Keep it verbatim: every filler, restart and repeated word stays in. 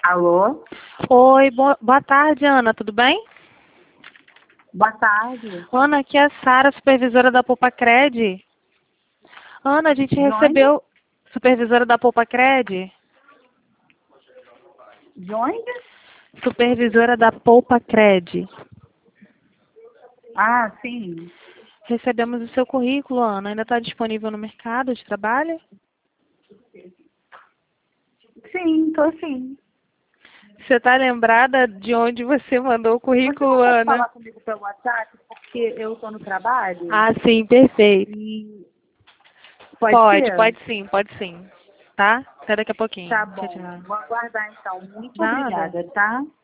Alô? Oi, bo- boa tarde, Ana, tudo bem? Boa tarde. Ana, aqui é a Sara, supervisora da Poupa-Cred. Ana, a gente De onde? recebeu, supervisora da Poupa-Cred? De onde? Supervisora da Poupa-Cred. Ah, sim. Recebemos o seu currículo, Ana. Ainda está disponível no mercado de trabalho? Sim, tô sim. Você está lembrada de onde você mandou o Você currículo, pode Ana? falar comigo pelo WhatsApp? Porque eu tô no trabalho. Ah, sim, perfeito. E pode Pode, ser? pode sim, pode sim. Tá? Até daqui a pouquinho. Tá Tchau, bom. tchau. Vou aguardar então. Muito Nada. obrigada, tá?